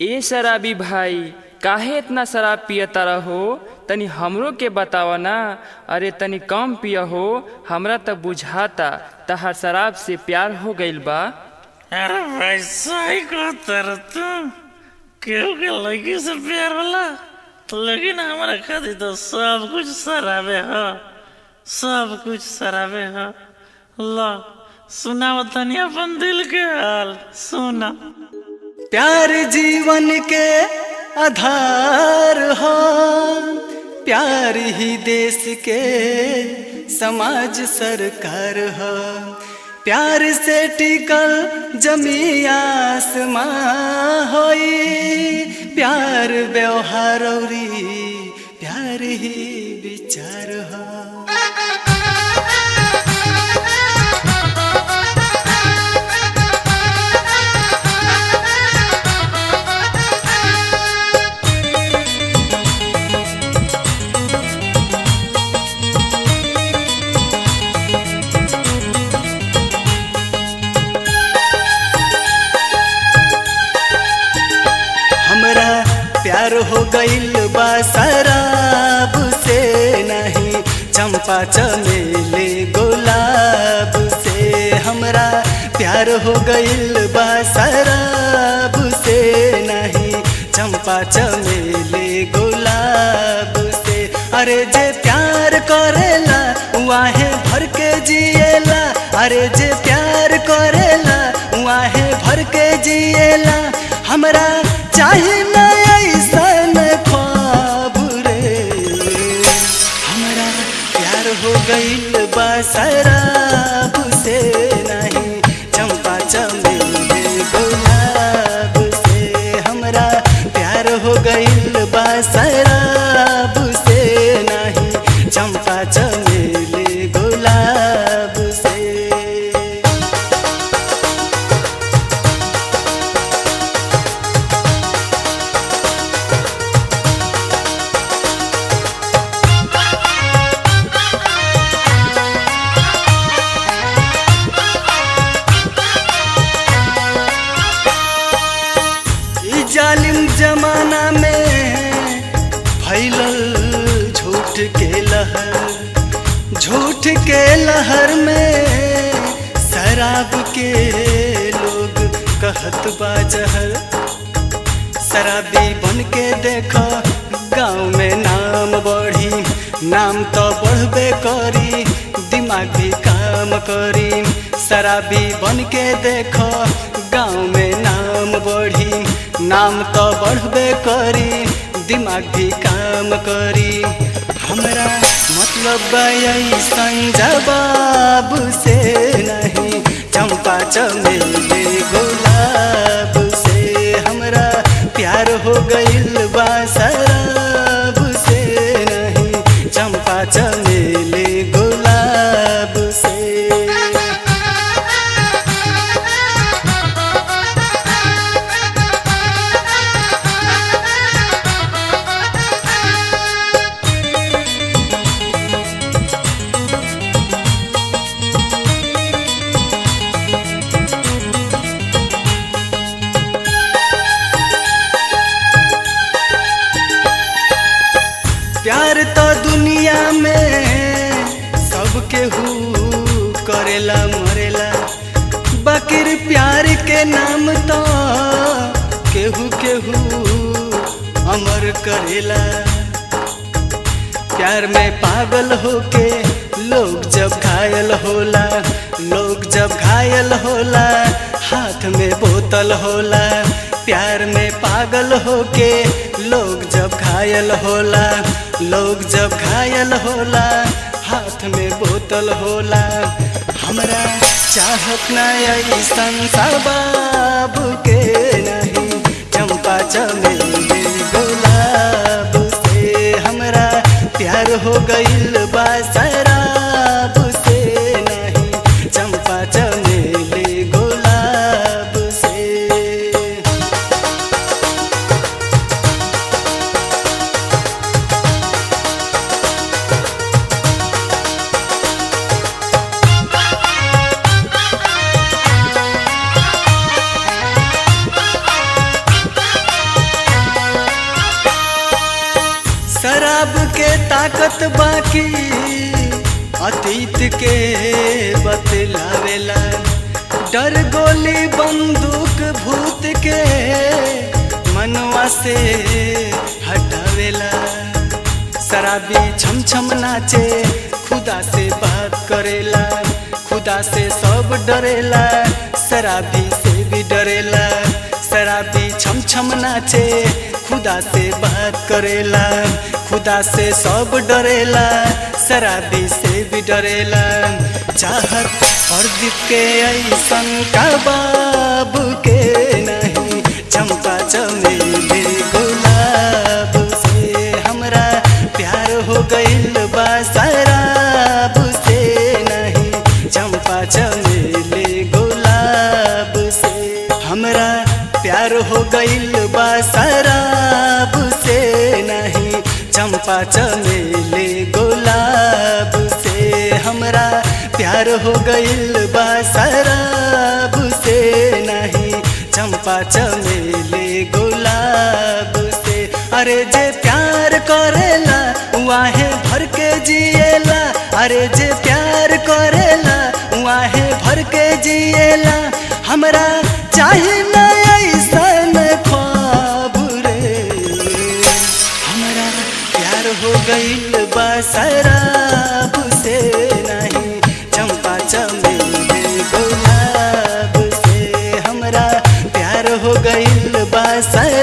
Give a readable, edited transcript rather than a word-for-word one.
ए शराबी भाई, काहे इतना शराब पियता रहो? तनी हमरो के बतावा ना। अरे तनी कम पिया हो, हमरा तो बुझाता तहार शराब से प्यार हो गइल बा। अरे भाई सही कहता रे तू। केहू के लड़की से प्यार होला, लेकिन हमारा खातिर तो सब कुछ शराबे हो, सब कुछ शराबे हो। लो सुनाओ तनी अपन दिल के हाल सुना। प्यार जीवन के आधार हो, प्यार ही देश के समाज सरकार हो। प्यार से टिकल जमी आसमां होई, प्यार व्यवहार औरी प्यार ही विचार हो। प्यार हो गइल बा शराब से नहीं, चंपा चमेली गुलाब से। हमरा प्यार हो गइल बा शराब से नहीं, चंपा चमेली गुलाब से। अरे जे प्यार करेला वाहे भर के जिएला, अरे जे प्यार करेला वाहे भर के जिएला। हमरा चाहे ना ऐसन ख्वाब रे, हमरा प्यार हो गइल बा शराब से नहीं, चंपा चमेली गुलाब से। हमरा प्यार हो गइल बा शराब से नहीं, चंपा चमेली गुलाब से। जालिम जमाना में फैलल झूठ के लहर, झूठ के लहर में शराब के लोग कहत बा जहर। शराबी बन के देखो गाँव में नाम बढ़ी, नाम तो बढ़बे करी, दिमाग भी काम करी। शराबी बन के देखो गाँव में नाम बढ़ी, नाम तो बढ़बे करी, दिमाग भी काम करी। हमरा मतलब ऐसन जवाब से नहीं, चंपा चमेली गुलाब से। हमरा प्यार हो गइल बा शराब से नहीं, चंपा चमेली गुलाब से। प्यार तो दुनिया में सब केहू करेला मरेला, बाकिर प्यार के नाम तो केहू केहू अमर करेला। प्यार में पागल होके लोग जब घायल होला, लोग जब घायल होला हाथ में बोतल होला। प्यार में पागल होके लोग जब घायल होला, लोग जब घायल होला हाथ में बोतल होला। हमरा चाहत ना ऐसन शबाब के नहीं, चंपा चमेली गुलाब से। हमरा प्यार हो गइल बा शराब से नहीं, चंपा चमेली गुलाब से। के ताकत बाकी अतीत के बतलावेला। डर गोली बंदूक भूत के मनवा से हटावेला। शराबी छम छम नाचे खुदा से बात करेला। खुदा से सब डरेला, शराबी से भी डरेला। शराबी छम छम नाचे खुदा से बात करेला। खुदा से सब डरेला, शराबी से भी डरेला। चाहत और दीप के ऐसन का बाबू के नहीं, चंपा चमेली गुलाब से हमरा प्यार हो गइल बा। शराब से नहीं, चंपा चमेली गुलाब से हमरा प्यार हो गइल बा। शराब से नहीं, चंपा चमेली गुलाब से हमरा प्यार हो गइल बा। शराब से नहीं, चंपा चमेली गुलाब से। अरे जे प्यार करेला वाहे भर के जिएला। अरे जे प्यार करेला वाहे भर के जिएला। हमरा चाहे ना ऐसन ख्वाब रे, हमरा प्यार हो गइल बा। शराब से नहीं, चंपा चमेली गुलाब से हमरा प्यार हो गइल बा।